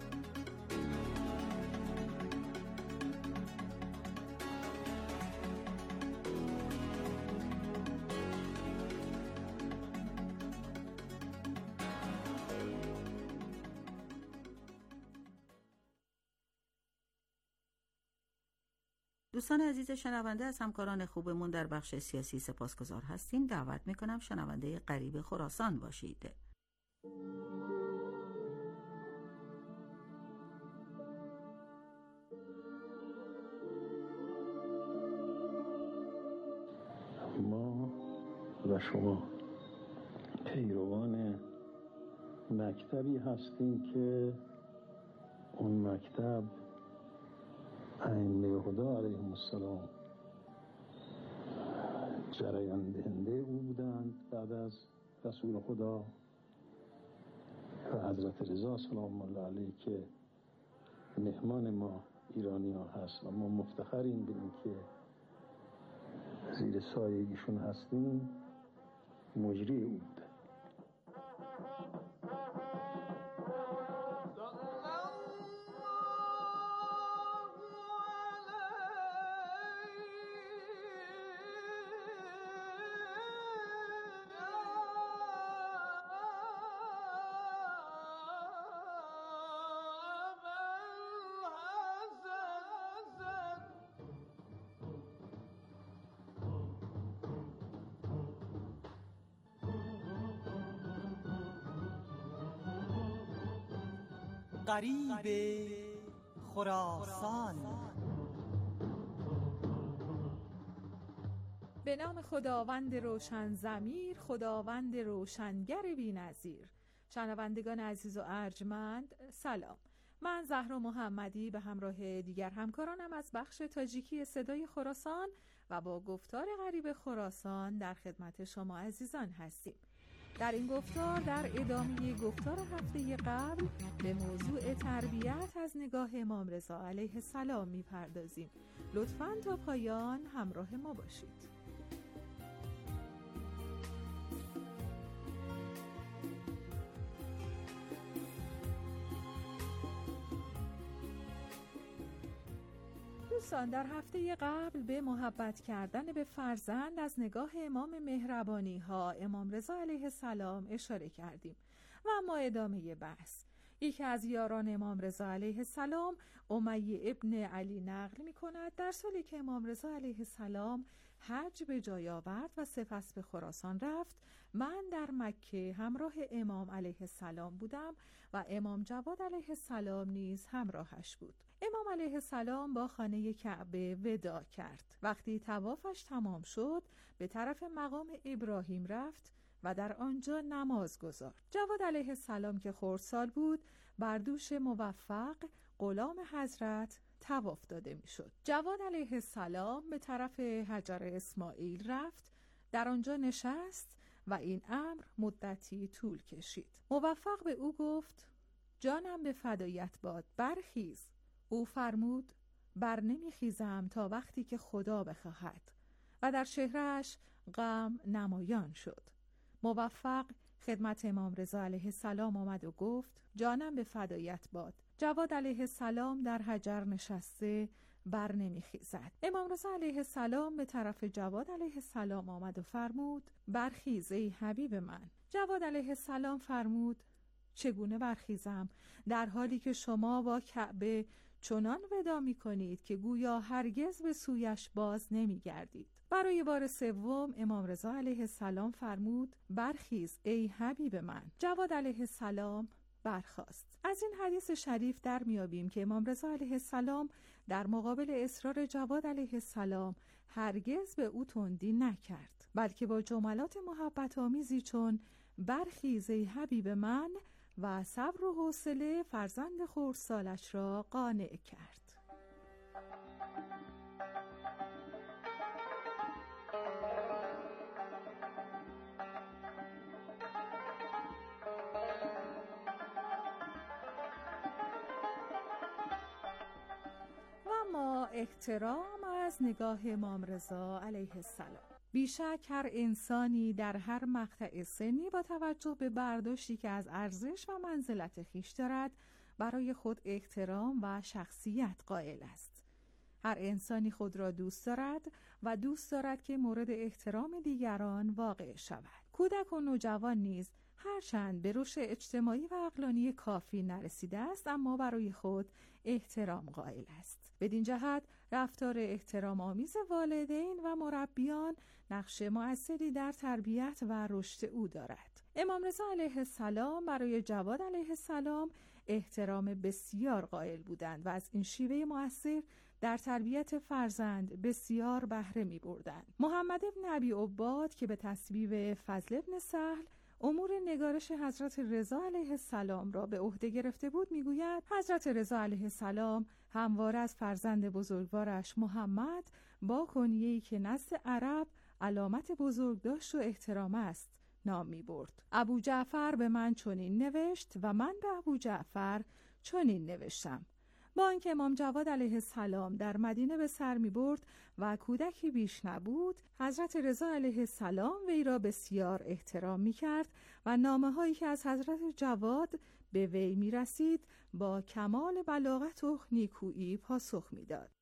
دوستان عزیز شنونده، از همکاران خوبمون در بخش سیاسی سپاسگزار هستیم. دعوت میکنم شنونده غریب خراسان باشید. ما و شما پیروان مکتبی هستیم که اون مکتب ائمه خدا علیهم السلام جریان دهنده او بودند بعد از رسول خدا و حضرت رضا سلام الله علیه که مهمان ما ایرانی ها هست و ما مفتخریم به این که زیر سایه ایشون هستیم. مجری او بوده. غریب خراسان. به نام خداوند روشن ضمیر، خداوند روشنگر بی‌نظیر. شنوندگان عزیز و ارجمند، سلام. من زهرا محمدی به همراه دیگر همکارانم از بخش تاجیکی صدای خراسان و با گفتار غریب خراسان در خدمت شما عزیزان هستیم. در این گفتار در ادامه گفتار هفته قبل به موضوع تربیت از نگاه امام رضا علیه السلام میپردازیم. لطفاً تا پایان همراه ما باشید. دوستان، در هفته قبل به محبت کردن به فرزند از نگاه امام مهربانی ها امام رضا علیه السلام اشاره کردیم و اما ادامه بحث. یکی از یاران امام رضا علیه السلام، امیه ابن علی، نقل می کند در سالی که امام رضا علیه السلام حج به جای آورد و سپس به خراسان رفت، من در مکه همراه امام علیه السلام بودم و امام جواد علیه السلام نیز همراهش بود. امام علیه السلام با خانه کعبه وداع کرد. وقتی طوافش تمام شد به طرف مقام ابراهیم رفت و در آنجا نماز گذارد. جواد علیه السلام که خردسال بود بر دوش موفق غلام حضرت طواف داده می شد. جواد علیه السلام به طرف حجر اسماعیل رفت، در آنجا نشست و این امر مدتی طول کشید. موفق به او گفت جانم به فدایت باد، برخیز. او فرمود بر نمی خیزم تا وقتی که خدا بخواهد و در چهره‌اش غم نمایان شد. موفق خدمت امام رضا علیه السلام آمد و گفت جانم به فدایت باد. جواد علیه السلام در حجر نشسته بر نمیخیزد. امام رضا علیه السلام به طرف جواد علیه السلام آمد و فرمود برخیز ای حبیب من. جواد علیه السلام فرمود چگونه برخیزم در حالی که شما با کعبه چنان ودا می کنید که گویا هرگز به سویش باز نمی گردید. برای بار سوم امام رضا علیه السلام فرمود برخیز ای حبیب من. جواد علیه السلام برخاست. از این حدیث شریف در میابیم که امام رضا علیه السلام در مقابل اصرار جواد علیه السلام هرگز به او تندی نکرد، بلکه با جملات محبت آمیزی چون برخیز ای حبیب من و صبر و حوصله فرزند خردسالش را قانع کرد. اما احترام از نگاه امام رضا علیه السلام. بیشک هر انسانی در هر مقطع سنی با توجه به برداشتی که از ارزش و منزلت خویش دارد برای خود احترام و شخصیت قائل است. هر انسانی خود را دوست دارد و دوست دارد که مورد احترام دیگران واقع شود. کودک و نوجوان نیز هرچند به رشد اجتماعی و عقلانی کافی نرسیده است اما برای خود احترام قائل است. بدین جهت رفتار احترام آمیز والدین و مربیان نقش مؤثری در تربیت و رشد او دارد. امام رضا علیه السلام برای جواد علیه السلام احترام بسیار قائل بودند و از این شیوه مؤثر در تربیت فرزند بسیار بهره می بردند. محمد ابن ابی عباد که به تصویب فضل ابن سهل امور نگارش حضرت رضا علیه السلام را به عهده گرفته بود میگوید حضرت رضا علیه السلام همواره از فرزند بزرگوارش محمد با کنیه‌ای که نزد عرب علامت بزرگ داشت و احترام است نام می برد. ابو جعفر به من چنین نوشت و من به ابو جعفر چنین نوشتم. با اینکه امام جواد علیه السلام در مدینه به سر می برد و کودکی بیش نبود، حضرت رضا علیه السلام وی را بسیار احترام می کرد و نامه هایی که از حضرت جواد به وی می رسید با کمال بلاغت و نیکویی پاسخ می داد.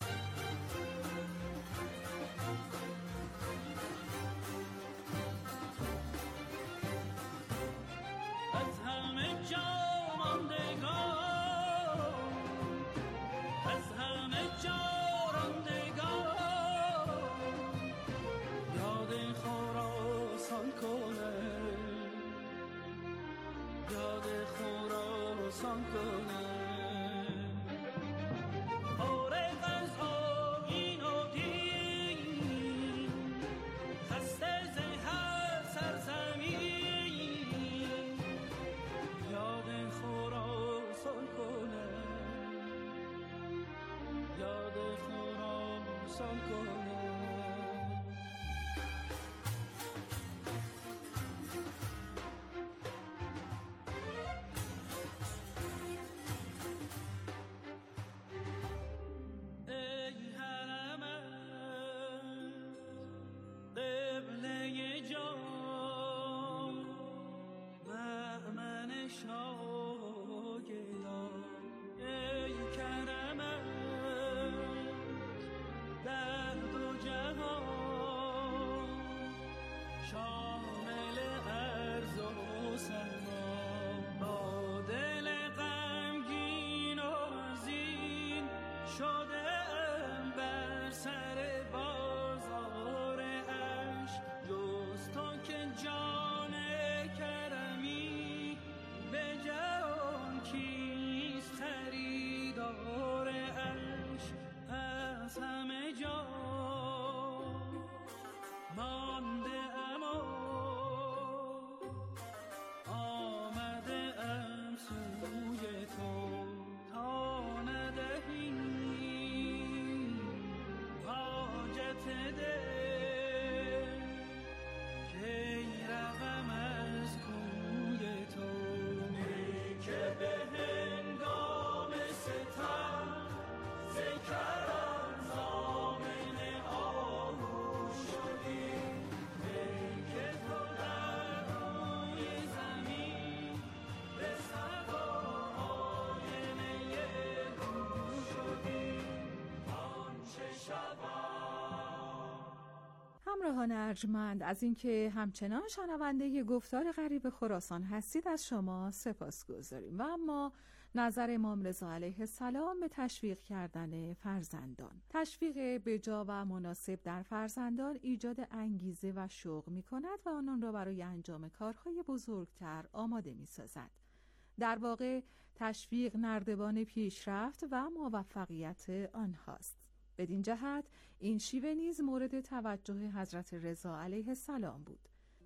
همراهان ارجمند، از اینکه همچنان شنونده گفتار غریب خراسان هستید از شما سپاسگزاریم. و اما نظر امام رضا علیه السلام به تشویق کردن فرزندان. تشویق بجا و مناسب در فرزندان ایجاد انگیزه و شوق می کند و آنان را برای انجام کارهای بزرگتر آماده می سازد. در واقع تشویق نردبان پیشرفت و موفقیت آنهاست. بدین جهت این شیوه نیز مورد توجه حضرت رضا علیه السلام بود.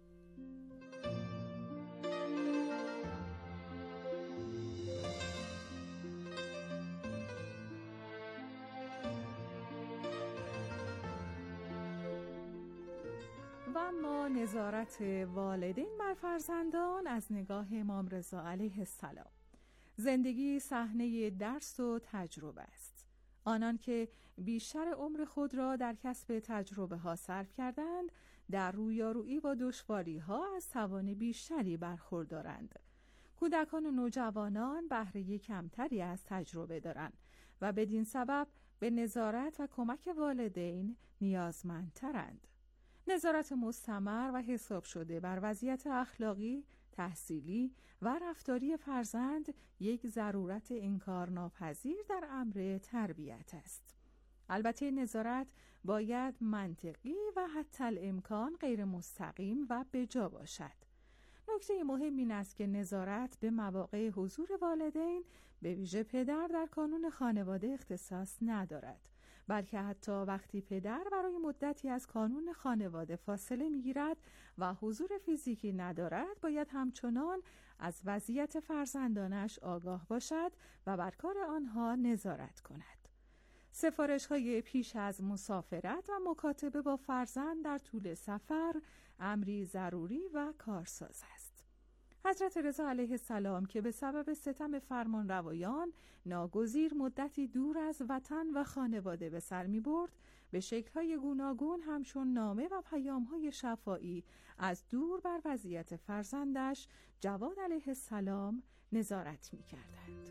و اما نظارت والدین بر فرزندان از نگاه امام رضا علیه السلام. زندگی صحنه درس و تجربه است. آنان که بیشتر عمر خود را در کسب تجربه ها صرف کردند، در رویارویی با دشواری ها از توان بیشتری برخوردارند. کودکان و نوجوانان بهره کمتری از تجربه دارند و بدین سبب به نظارت و کمک والدین نیازمندترند. نظارت مستمر و حساب شده بر وضعیت اخلاقی، تحصیلی و رفتاری فرزند یک ضرورت انکارناپذیر در امر تربیت است. البته نظارت باید منطقی و حتی الامکان غیر مستقیم و بجا باشد. نکته مهم این است که نظارت به مواقع حضور والدین به ویژه پدر در کانون خانواده اختصاص ندارد، بلکه حتی وقتی پدر برای مدتی از کانون خانواده فاصله می‌گیرد و حضور فیزیکی ندارد، باید همچنان از وضعیت فرزندانش آگاه باشد و بر کار آنها نظارت کند. سفارش‌های پیش از مسافرت و مکاتبه با فرزند در طول سفر امری ضروری و کارساز است. حضرت رضا علیه السلام که به سبب ستم فرمانروایان ناگزیر مدتی دور از وطن و خانواده به سر می برد، به شکل‌های گوناگون همچون نامه و پیام‌های شفاعی از دور بر وضعیت فرزندش جواد علیه السلام نظارت می کردند.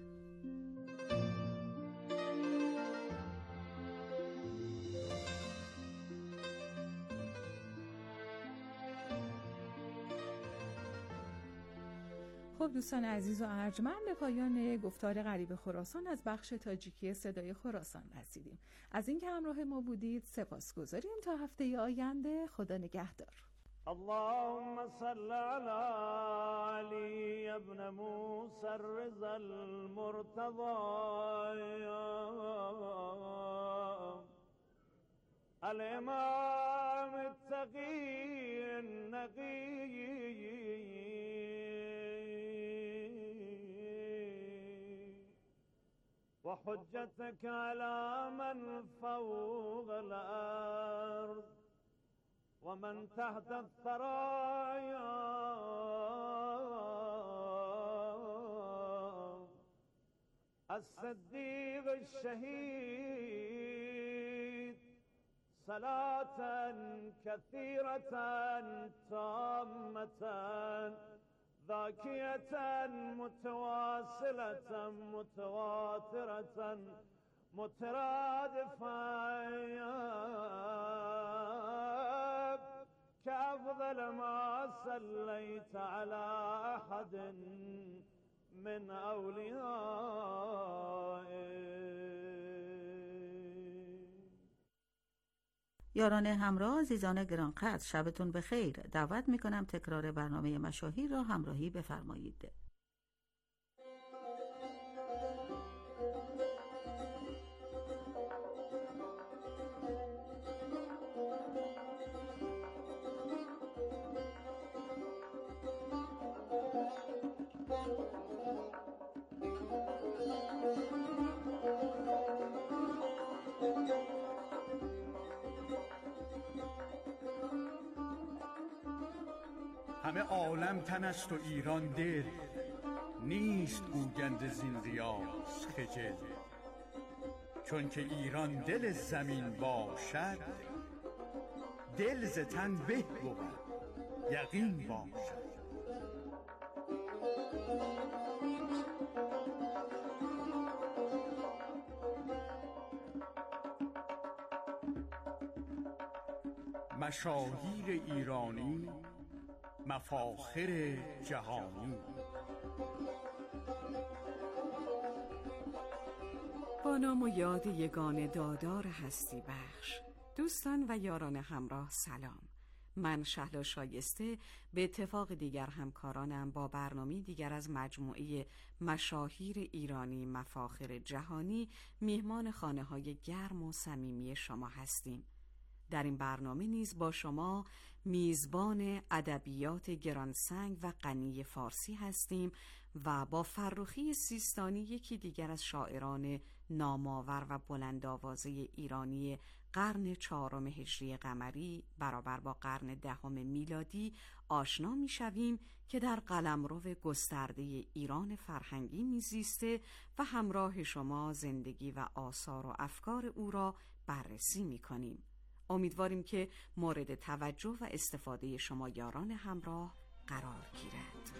خب دوستان عزیز و ارجمند، به پایان گفتار غریب خراسان از بخش تاجیکی صدای خراسان رسیدیم. از اینکه همراه ما بودید سپاسگزاریم. تا هفته آینده، خدا نگهدار. اللهم صل على علی ابن موسی الرضا المرتضى الامام التقی النقی وحجتك على من فوق الأرض ومن تحت الثرايا الصديق الشهيد صلاة كثيرة تامة ذاكية متواصلة متواترة مترادفة كأفضل ما صليت على أحد من أوليائك. یاران همراه، عزیزان گرانقدر، شبتون بخیر. دعوت میکنم تکرار برنامه مشاهیر را همراهی بفرمایید. همه عالم تن است و ایران دل، نیست گوگند زین ریاض خجل. چون که ایران دل زمین باشد، دل ز تن به بود یقین باشد. مشاهیر ایرانی مفاخر جهانی. با نام و یاد یگانه دادار هستی بخش، دوستان و یاران همراه سلام. من شهلا شایسته به اتفاق دیگر همکارانم با برنامه دیگر از مجموعه مشاهیر ایرانی مفاخر جهانی میهمان خانه های گرم و صمیمی شما هستیم. در این برنامه نیز با شما میزبان ادبیات گرانسنگ و غنی فارسی هستیم و با فرخی سیستانی، یکی دیگر از شاعران نامآور و بلندآوازه ایرانی قرن چهارم هجری قمری برابر با قرن دهم میلادی آشنا می‌شویم که در قلمرو گسترده ایران فرهنگی میزیسته و همراه شما زندگی و آثار و افکار او را بررسی می‌کنیم. امیدواریم که مورد توجه و استفاده شما یاران همراه قرار گیرد.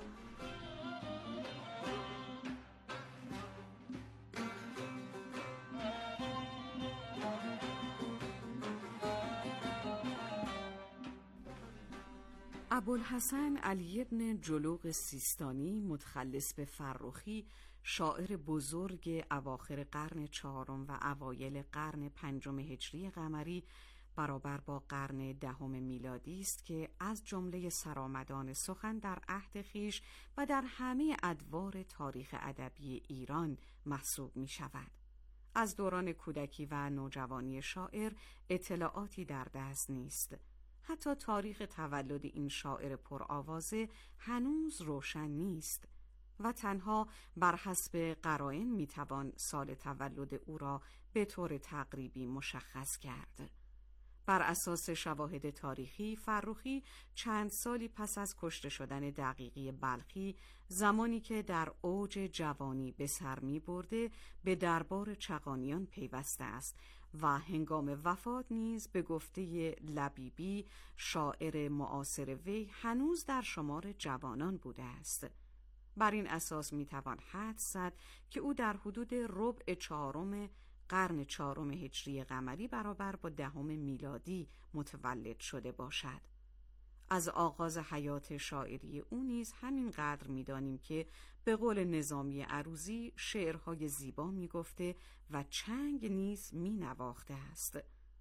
ابوالحسن علی بن جلوغ سیستانی، متخلص به فرخی، شاعر بزرگ اواخر قرن چهارم و اوایل قرن پنجم هجری قمری برابر با قرن دهم میلادی است که از جمله سرآمدان سخن در عهد خویش و در همه ادوار تاریخ ادبی ایران محسوب می شود. از دوران کودکی و نوجوانی شاعر اطلاعاتی در دست نیست. حتی تاریخ تولد این شاعر پرآوازه هنوز روشن نیست و تنها بر حسب قرائن میتوان سال تولد او را به طور تقریبی مشخص کرد. بر اساس شواهد تاریخی، فرخی چند سالی پس از کشته شدن دقیقی بلخی، زمانی که در اوج جوانی به سر می برده، به دربار چغانیان پیوسته است و هنگام وفات نیز به گفته لبیبی شاعر معاصر وی هنوز در شمار جوانان بوده است. بر این اساس می توان حدس زد که او در حدود ربع چهارم قرن چهارم هجری قمری برابر با دهم میلادی متولد شده باشد. از آغاز حیات شاعری او نیز همین قدر می‌دانیم که به قول نظامی عروضی شعرهای زیبا می‌گفته و چنگ نیز می‌نواخته است.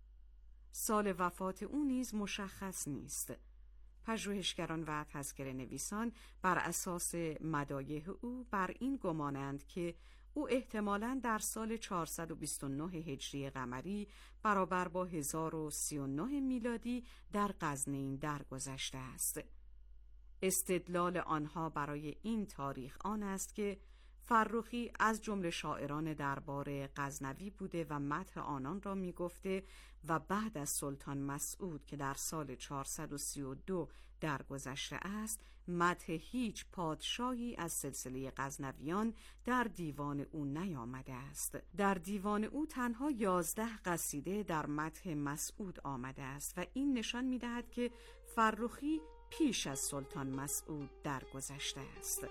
سال وفات او نیز مشخص نیست. پژوهشگران و تذکره نویسان بر اساس مدایح او بر این گمانند که او احتمالاً در سال چهارصد و بیست و نه هجری قمری برابر با هزار و سی و نه میلادی در غزنین درگذشته است. استدلال آنها برای این تاریخ آن است که فرخی از جمله شاعران دربار غزنوی بوده و مدح آنان را می گفته و بعد از سلطان مسعود که در سال چهارصد و سی و دو درگذشته است، مدح هیچ پادشاهی از سلسله غزنویان در دیوان او نیامده است. در دیوان او تنها یازده قصیده در مدح مسعود آمده است و این نشان می دهد که فرخی پیش از سلطان مسعود درگذشته است.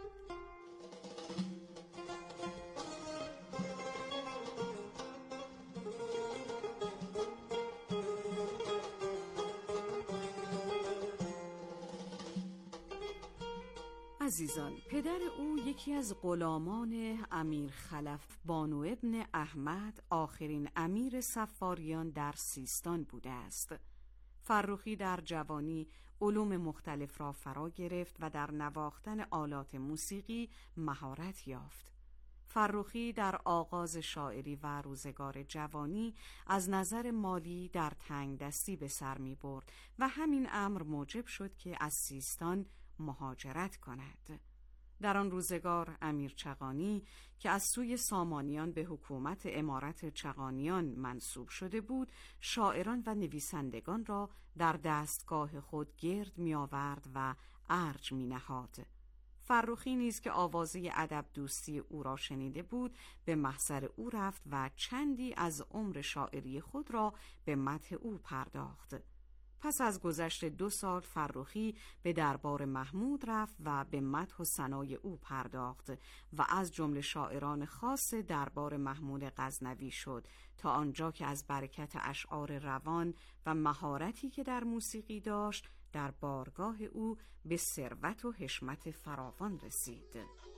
عزیزان، پدر او یکی از غلامان امیر خلف بانو ابن احمد، آخرین امیر صفاریان در سیستان بوده است. فرخی در جوانی علوم مختلف را فرا گرفت و در نواختن آلات موسیقی مهارت یافت. فرخی در آغاز شاعری و روزگار جوانی از نظر مالی در تنگ دستی به سر می برد و همین امر موجب شد که از سیستان مهاجرت کند. در آن روزگار امیر چغانی که از سوی سامانیان به حکومت امارت چغانیان منصوب شده بود، شاعران و نویسندگان را در دستگاه خود گرد می آورد و ارج می نهاد. فرخی نیز که آوازه ادب دوستی او را شنیده بود، به محضر او رفت و چندی از عمر شاعری خود را به مدح او پرداخت. پس از گذشت دو سال فرخی به دربار محمود رفت و به مدح و ثنای او پرداخت و از جمله شاعران خاص دربار محمود غزنوی شد تا آنجا که از برکت اشعار روان و مهارتی که در موسیقی داشت در بارگاه او به ثروت و حشمت فراوان رسید.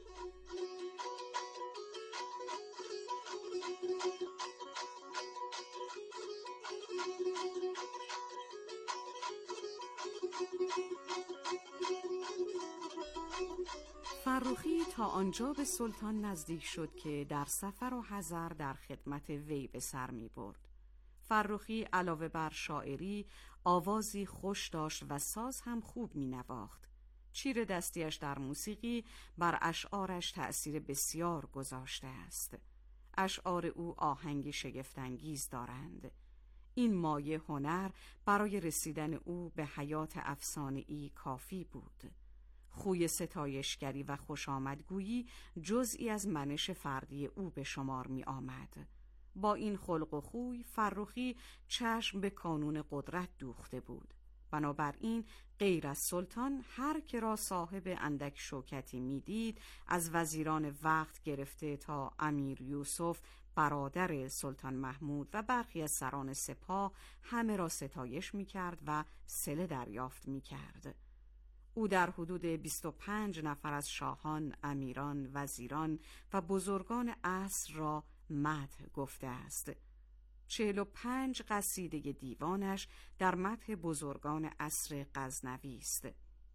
فرخی تا آنجا به سلطان نزدیک شد که در سفر و حضر در خدمت وی به سر می برد. فرخی علاوه بر شاعری آوازی خوش داشت و ساز هم خوب می نواخت. چیر دستیش در موسیقی بر اشعارش تأثیر بسیار گذاشته است. اشعار او آهنگی شگفت‌انگیز دارند. این مایه هنر برای رسیدن او به حیات افسانه‌ای کافی بود. خوی ستایشگری و خوشامدگویی جزئی از منش فردی او به شمار می آمد. با این خلق و خوی فرخی چشم به کانون قدرت دوخته بود. بنابراین غیر از سلطان هر که را صاحب اندک شوکتی می دید، از وزیران وقت گرفته تا امیر یوسف برادر سلطان محمود و برخی از سران سپاه همه را ستایش می کرد و صله دریافت می کرد. او در حدود بیست و پنج نفر از شاهان، امیران، وزیران و بزرگان عصر را مدح گفته است. چهل و پنج قصیده دیوانش در مدح بزرگان عصر غزنوی است.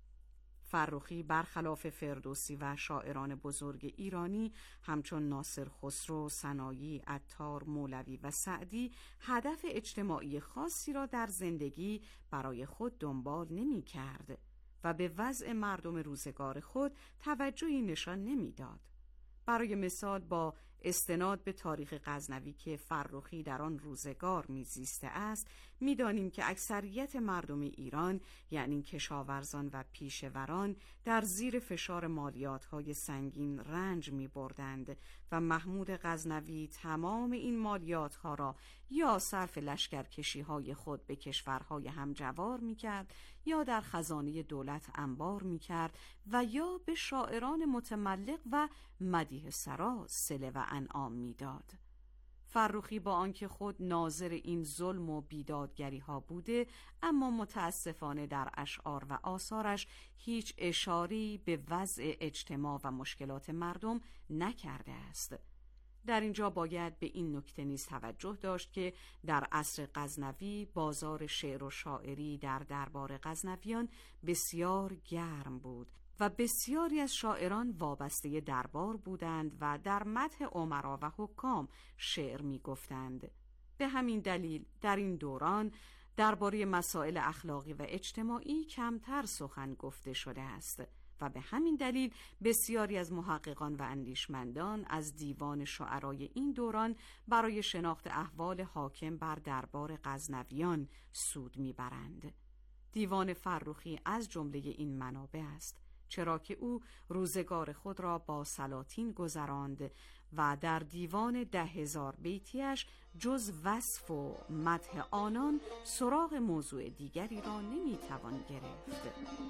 فرخی برخلاف فردوسی و شاعران بزرگ ایرانی همچون ناصر خسرو، سنایی، عطار، مولوی و سعدی هدف اجتماعی خاصی را در زندگی برای خود دنبال نمی کرد و به وضع مردم روزگار خود توجهی نشان نمی داد. برای مثال با استناد به تاریخ غزنوی که فرخی در آن روزگار میزیسته است، میدانیم که اکثریت مردم ایران یعنی کشاورزان و پیشوران در زیر فشار مالیات‌های سنگین رنج می‌بردند و محمود غزنوی تمام این مالیات‌ها را یا صرف لشکرکشی‌های خود به کشورهای همجوار می‌کرد یا در خزانه دولت انبار می‌کرد و یا به شاعران متملق و مدیح سرا صله و انعام میداد. فرخی با آنکه خود ناظر این ظلم و بیدادگری ها بوده، اما متاسفانه در اشعار و آثارش هیچ اشاره‌ای به وضع اجتماع و مشکلات مردم نکرده است. در اینجا باید به این نکته نیز توجه داشت که در عصر غزنوی بازار شعر و شاعری در دربار غزنویان بسیار گرم بود و بسیاری از شاعران وابسته دربار بودند و در مدح امرا و حکام شعر می گفتند. به همین دلیل در این دوران درباره مسائل اخلاقی و اجتماعی کمتر سخن گفته شده است و به همین دلیل بسیاری از محققان و اندیشمندان از دیوان شعرای این دوران برای شناخت احوال حاکم بر دربار غزنویان سود میبرند. دیوان فرخی از جمله این منابع است، چرا که او روزگار خود را با سلاطین گذراند و در دیوان ده هزار بیتیش جز وصف و مدح آنان سراغ موضوع دیگری را نمیتوان گرفت.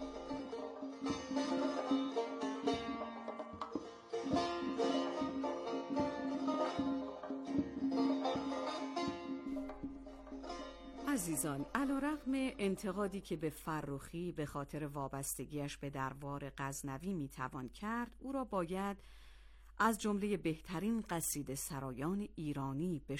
عزیزان، علیرغم انتقادی که به فرخی به خاطر وابستگیش به دربار غزنوی میتوان کرد، او را باید از جمله بهترین قصیده سرایان ایرانی به